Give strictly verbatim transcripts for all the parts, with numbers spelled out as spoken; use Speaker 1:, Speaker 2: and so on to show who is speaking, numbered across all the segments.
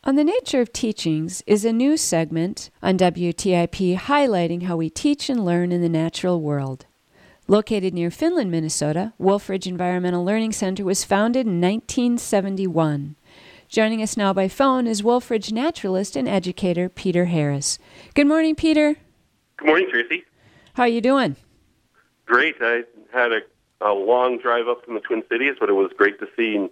Speaker 1: On the Nature of Teachings is a new segment on W T I P highlighting how we teach and learn in the natural world. Located near Finland, Minnesota, Wolf Ridge Environmental Learning Center was founded in nineteen seventy-one. Joining us now by phone is Wolf Ridge naturalist and educator Peter Harris. Good morning, Peter.
Speaker 2: Good morning, Tracy.
Speaker 1: How are you doing?
Speaker 2: Great. I had a, a long drive up from the Twin Cities, but it was great to see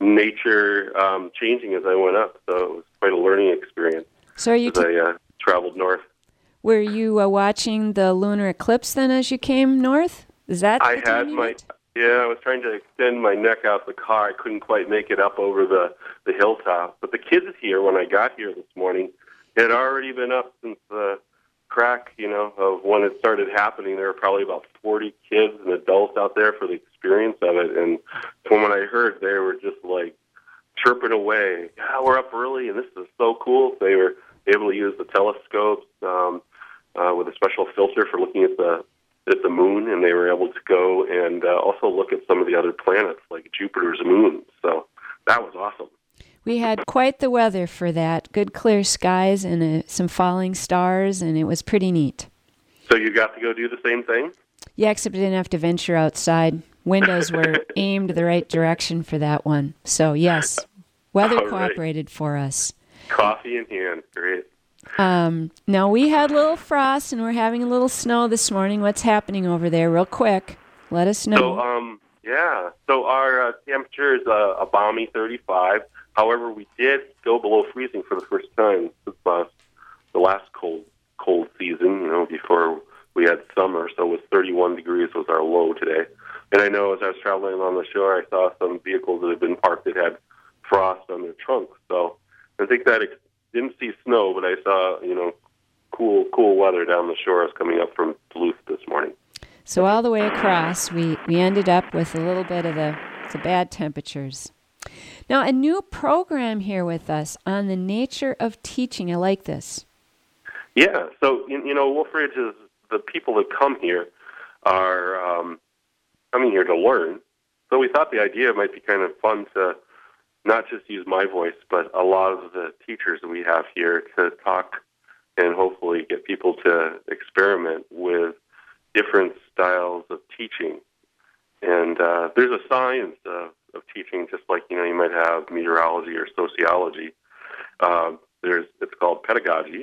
Speaker 2: nature um, changing as I went up. So it was quite a learning experience
Speaker 1: So are you
Speaker 2: as
Speaker 1: t-
Speaker 2: I uh, traveled north.
Speaker 1: Were you uh, watching the lunar eclipse then as you came north? Is that
Speaker 2: I
Speaker 1: the time
Speaker 2: had
Speaker 1: you
Speaker 2: my
Speaker 1: went?
Speaker 2: yeah. I was trying to extend my neck out the car. I couldn't quite make it up over the the hilltop. But the kids here, when I got here this morning, had already been up since the crack, you know, of when it started happening. There were probably about forty kids and adults out there for the experience of it. And from what I heard, they were just like chirping away. Yeah, we're up early, and this is so cool. They were able to use the telescopes um, uh, with a special filter for looking at the at the moon, and they were able to go and uh, also look at some of the other planets, like Jupiter's moon. So that was awesome.
Speaker 1: We had quite the weather for that. Good clear skies and uh, some falling stars, and it was pretty neat.
Speaker 2: So you got to go do the same thing?
Speaker 1: Yeah, except I didn't have to venture outside. Windows were aimed the right direction for that one. So, yes, weather
Speaker 2: All right.
Speaker 1: cooperated for us.
Speaker 2: Coffee in hand. Great.
Speaker 1: Um, now, we had a little frost, and we're having a little snow this morning. What's happening over there? Real quick, let us know.
Speaker 2: So, um, yeah. So our uh, temperature is uh, a balmy thirty-five. However, we did go below freezing for the first time since uh, the last cold cold season, you know, before we had summer. So it was thirty-one degrees was our low today. And I know as I was traveling along the shore, I saw some vehicles that had been parked that had frost on their trunks. So I think that it didn't see snow, but I saw, you know, cool cool weather down the shore. I was coming up from Duluth this morning.
Speaker 1: So all the way across, we, we ended up with a little bit of the, the bad temperatures. Now, a new program here with us on the nature of teaching. I like this.
Speaker 2: Yeah. So, you, you know, Wolf Ridge is, the people that come here are um, coming here to learn. So we thought the idea might be kind of fun to not just use my voice, but a lot of the teachers that we have here to talk and hopefully get people to experiment with different styles of teaching. And uh, there's a science of, of teaching, just like, you know, you might have meteorology or sociology. Uh, there's it's called pedagogy,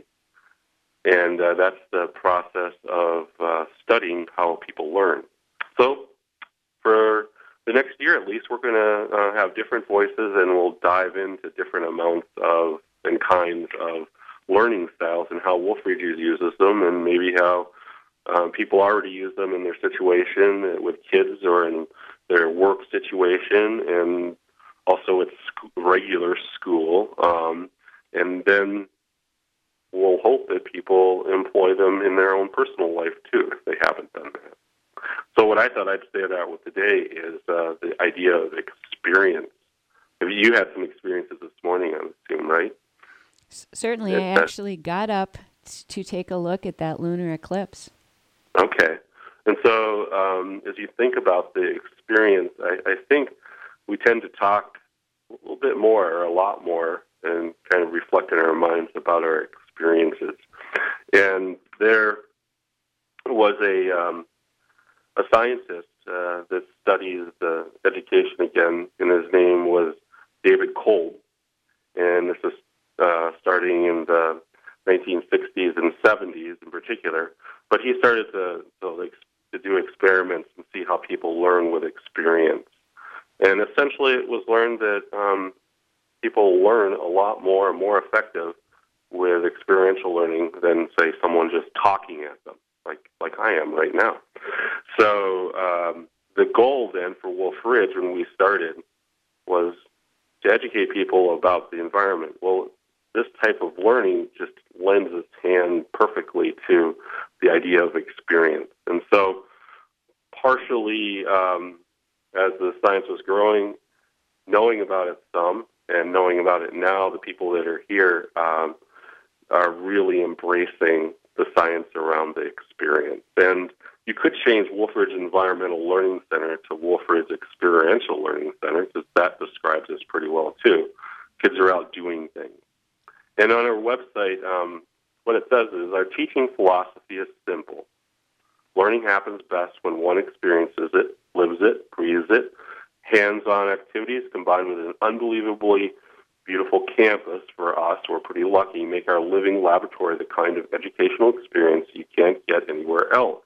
Speaker 2: and uh, that's the process of uh, studying how people learn. So for the next year at least, we're going to uh, have different voices, and we'll dive into different amounts of and kinds of learning styles and how Wolf Ridge uses them, and maybe how Um, people already use them in their situation with kids or in their work situation, and also at sc- regular school. Um, and then we'll hope that people employ them in their own personal life, too, if they haven't done that. So what I thought I'd say that with today is uh, the idea of experience. You had some experiences this morning, I assume, right?
Speaker 1: S- certainly,
Speaker 2: It,
Speaker 1: I
Speaker 2: uh,
Speaker 1: actually got up t- to take a look at that lunar eclipse.
Speaker 2: Okay. And so um, as you think about the experience, I, I think we tend to talk a little bit more or a lot more and kind of reflect in our minds about our experiences. And there was a, um, a scientist uh, that studies uh, education again, and his name was David Kolb. And this is uh, starting in the nineteen sixties and seventies in particular. But he started to, to, to do experiments and see how people learn with experience. And essentially it was learned that um, people learn a lot more and more effective with experiential learning than, say, someone just talking at them, like, like I am right now. So um, the goal then for Wolf Ridge when we started was to educate people about the environment. Well, this type of learning just lends its hand perfectly to the idea of experience. And so partially, um, as the science was growing, knowing about it some and knowing about it now, the people that are here um, are really embracing the science around the experience. And you could change Wolf Ridge Environmental Learning Center to Wolf Ridge Experiential Learning Center, because that describes this pretty well, too. Kids are out doing things. And on our website, um, what it says is, our teaching philosophy is simple. Learning happens best when one experiences it, lives it, breathes it. Hands-on activities combined with an unbelievably beautiful campus for us, we're pretty lucky, make our living laboratory the kind of educational experience you can't get anywhere else.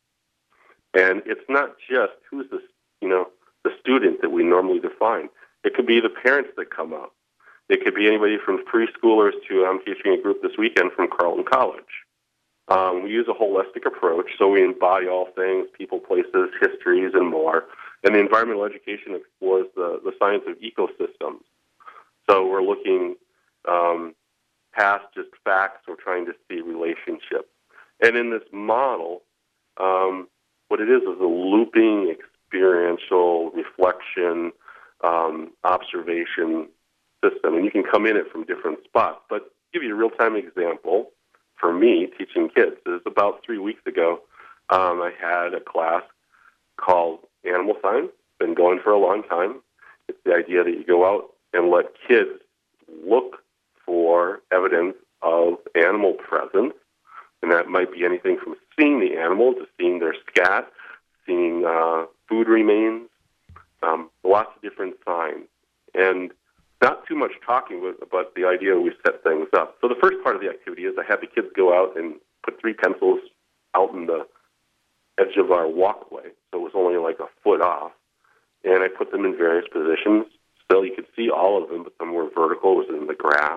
Speaker 2: And it's not just who's the, you know, the student that we normally define. It could be the parents that come up. It could be anybody from preschoolers to, I'm teaching a group this weekend from Carleton College. Um, we use a holistic approach, so we embody all things, people, places, histories, and more. And the environmental education explores the, the science of ecosystems. So we're looking um, past just facts. We're trying to see relationships. And in this model, um, what it is is a looping, experiential, reflection, um, observation system. And you can come in it from different spots. But to give you a real-time example, for me, teaching kids, is about three weeks ago, um, I had a class called Animal Science. It's been going for a long time. It's the idea that you go out and let kids look for evidence of animal presence, and that might be anything from seeing the animal to seeing their scat, seeing uh, food remains, um, lots of different signs. And not too much talking, but the idea we set things up. So the first part of the activity is I had the kids go out and put three pencils out in the edge of our walkway, so it was only like a foot off, and I put them in various positions. Still, you could see all of them, but some were vertical, it was in the grass,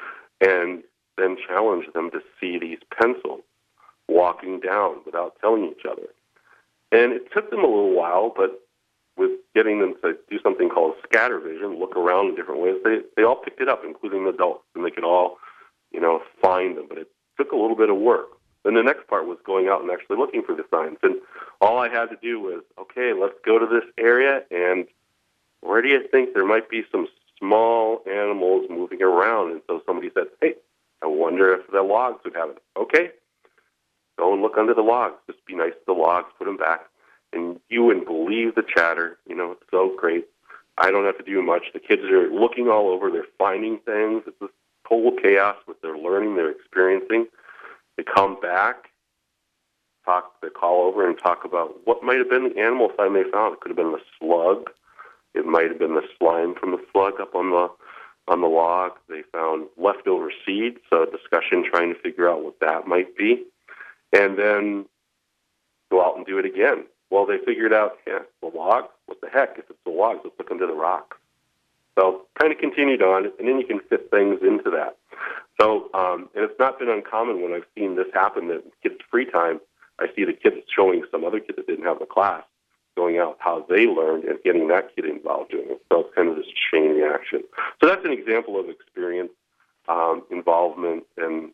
Speaker 2: and then challenged them to see these pencils walking down without telling each other. And it took them a little while, but with getting them to do something called scatter vision, look around in different ways, they, they all picked it up, including adults, and they could all, you know, find them. But it took a little bit of work. Then the next part was going out and actually looking for the signs. And all I had to do was, okay, let's go to this area, and where do you think there might be some small animals moving around? And so somebody said, hey, I wonder if the logs would have it. Okay, go and look under the logs. Just be nice to the logs, put them back. And you wouldn't believe the chatter. You know, it's so great. I don't have to do much. The kids are looking all over. They're finding things. It's this total chaos with their learning, they're experiencing. They come back, talk, they call over and talk about what might have been the animal sign they found. It could have been the slug. It might have been the slime from the slug up on the on the log. They found leftover seeds, so a discussion trying to figure out what that might be. And then go out and do it again. Well, they figured out, yeah, the log, what the heck? If it's the logs, let's look under the rocks. So kind of continued on, and then you can fit things into that. So, um, and it's not been uncommon when I've seen this happen, that kids' free time, I see the kids showing some other kid that didn't have the class, going out how they learned and getting that kid involved doing it. So it's kind of this chain reaction. So that's an example of experience, um, involvement, and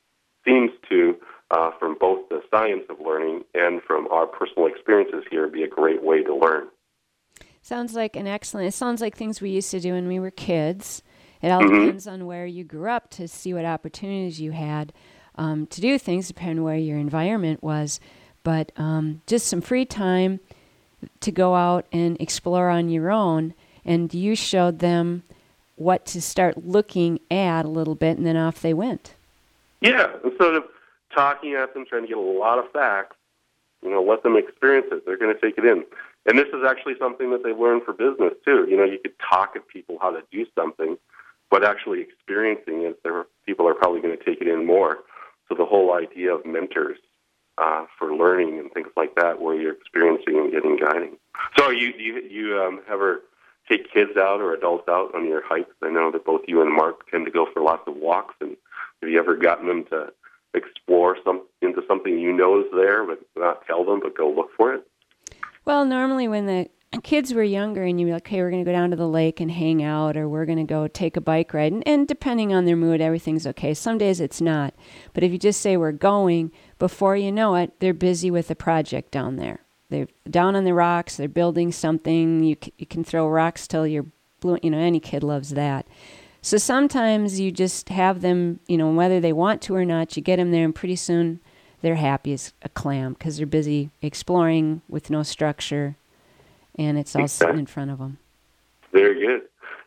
Speaker 2: seems to, uh, from both the science of learning and from our personal experiences here, be a great way to learn.
Speaker 1: Sounds like an excellent, it sounds like things we used to do when we were kids. It all
Speaker 2: Mm-hmm.
Speaker 1: depends on where you grew up to see what opportunities you had um, to do things, depending on where your environment was. But um, just some free time to go out and explore on your own, and you showed them what to start looking at a little bit, and then off they went.
Speaker 2: Yeah, instead of talking at them, trying to get a lot of facts, you know, let them experience it. They're going to take it in. And this is actually something that they've learned for business, too. You know, you could talk at people how to do something, but actually experiencing it, there are, people are probably going to take it in more. So the whole idea of mentors uh, for learning and things like that, where you're experiencing and getting guiding. So are you, do you, you um, ever take kids out or adults out on your hikes? I know that both you and Mark tend to go for lots of walks. And have you ever gotten them to explore some into something you know is there, but not tell them, but go look for it?
Speaker 1: Well, normally when the kids were younger and you'd be like, okay, we're going to go down to the lake and hang out, or we're going to go take a bike ride. And, and depending on their mood, everything's okay. Some days it's not. But if you just say we're going, before you know it, they're busy with a project down there. They're down on the rocks. They're building something. You, c- you can throw rocks till you're blue. You know, any kid loves that. So sometimes you just have them, you know, whether they want to or not, you get them there, and pretty soon they're happy as a clam because they're busy exploring with no structure, and it's all sitting in front of them.
Speaker 2: Very good.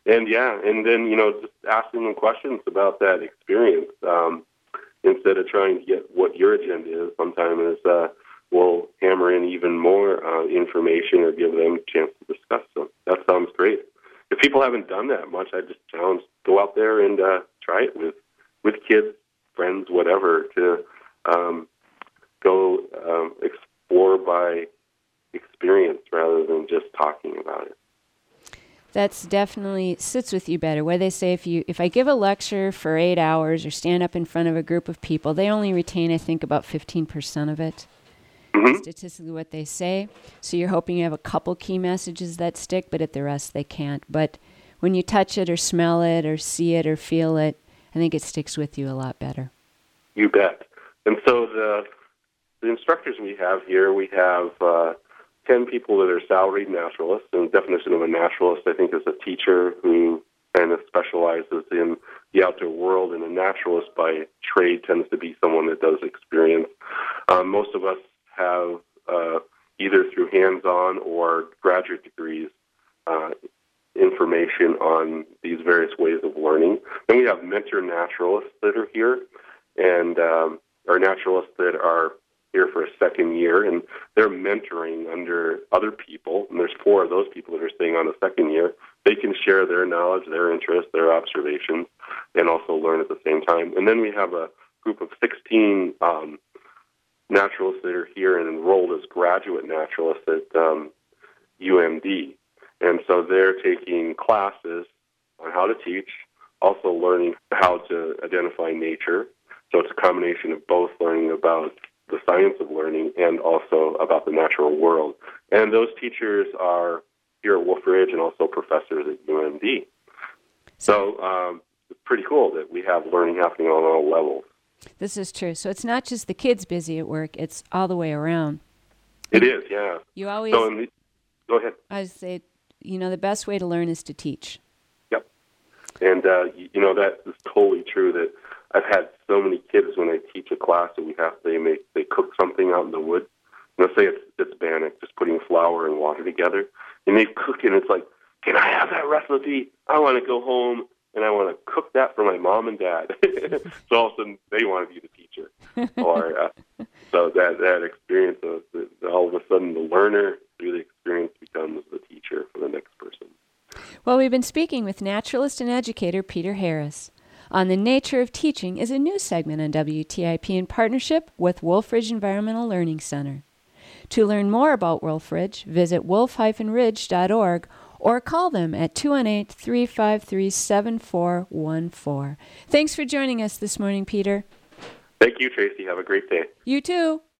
Speaker 2: And yeah, and then, you know, just asking them questions about that experience um, instead of trying to get what your agenda is. Sometimes uh, we'll hammer in even more uh, information or give them a chance to discuss. So that sounds great. If people haven't done that much, I just challenge, go out there and uh, try it with, with kids, friends, whatever, to um, go um, explore by experience rather than just talking about it.
Speaker 1: That's definitely sits with you better. Where they say if you if I give a lecture for eight hours or stand up in front of a group of people, they only retain, I think, about fifteen percent of it. Mm-hmm. Statistically what they say. So you're hoping you have a couple key messages that stick, but at the rest they can't. But when you touch it or smell it or see it or feel it, I think it sticks with you a lot better.
Speaker 2: You bet. And so the the instructors we have here, we have uh, ten people that are salaried naturalists. And the definition of a naturalist, I think, is a teacher who kind of specializes in the outdoor world, and a naturalist by trade tends to be someone that does experience. Um, most of us have uh, either through hands-on or graduate degrees uh, information on these various ways of learning. Then we have mentor naturalists that are here, and um, our naturalists that are here for a second year, and they're mentoring under other people, and there's four of those people that are staying on the second year. They can share their knowledge, their interests, their observations, and also learn at the same time. And then we have a group of sixteen um, naturalists that are here and enrolled as graduate naturalists at um, U M D. And so they're taking classes on how to teach, also learning how to identify nature. So it's a combination of both learning about the science of learning and also about the natural world. And those teachers are here at Wolf Ridge and also professors at U M D. So um, it's pretty cool that we have learning happening on all levels.
Speaker 1: This is true. So it's not just the kids busy at work, it's all the way around.
Speaker 2: It is, yeah.
Speaker 1: You always...
Speaker 2: So the, go ahead.
Speaker 1: I say, you know, the best way to learn is to teach.
Speaker 2: Yep. And, uh, you, you know, that is totally true that I've had so many kids when I teach a class that we have they make they cook something out in the woods. You know, say it's it's bannock, just putting flour and water together, and they cook it. And it's like, can I have that recipe? I want to go home and I want to cook that for my mom and dad. So all of a sudden they want to be the teacher, or uh, so that that experience of the, all of a sudden the learner through the experience becomes the teacher for the next person.
Speaker 1: Well, we've been speaking with naturalist and educator Peter Harris. On the Nature of Teaching is a new segment on W T I P in partnership with Wolf Ridge Environmental Learning Center. To learn more about Wolf Ridge, visit wolf dash ridge dot org or call them at two one eight, three five three, seven four one four. Thanks for joining us this morning, Peter.
Speaker 2: Thank you, Tracy. Have a great day.
Speaker 1: You too.